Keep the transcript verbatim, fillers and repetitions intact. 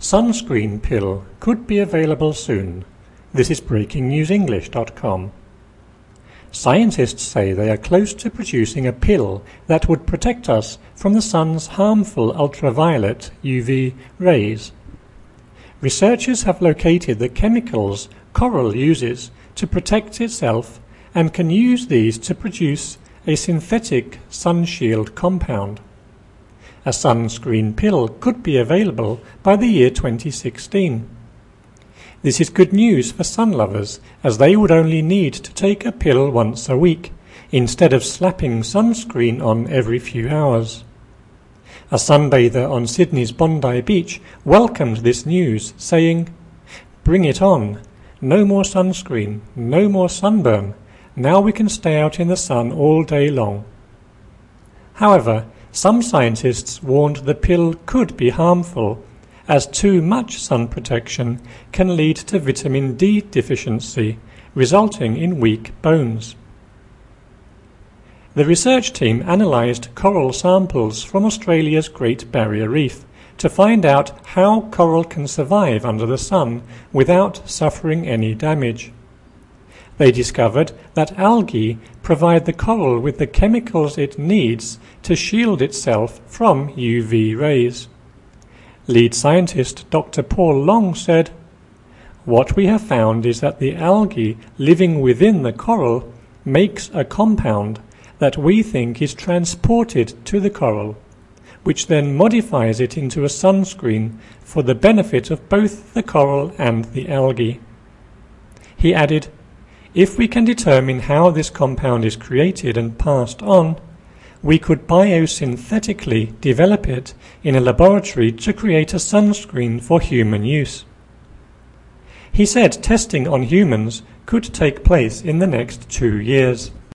Sunscreen pill could be available soon. This is breaking news english dot com. Scientists say they are close to producing a pill that would protect us from the sun's harmful ultraviolet U V rays. Researchers have located the chemicals coral uses to protect itself and can use these to produce a synthetic sunshield compound. A sunscreen pill could be available by the year twenty sixteen. This is good news for sun lovers, as they would only need to take a pill once a week, instead of slapping sunscreen on every few hours. A sunbather on Sydney's Bondi Beach welcomed this news, saying, "Bring it on. No more sunscreen, no more sunburn. Now we can stay out in the sun all day long." However, some scientists warned the pill could be harmful, as too much sun protection can lead to vitamin D deficiency, resulting in weak bones. The research team analysed coral samples from Australia's Great Barrier Reef to find out how coral can survive under the sun without suffering any damage. They discovered that algae provide the coral with the chemicals it needs to shield itself from U V rays. Lead scientist Doctor Paul Long said, "What we have found is that the algae living within the coral makes a compound that we think is transported to the coral, which then modifies it into a sunscreen for the benefit of both the coral and the algae." He added, "If we can determine how this compound is created and passed on, we could biosynthetically develop it in a laboratory to create a sunscreen for human use." He said testing on humans could take place in the next two years.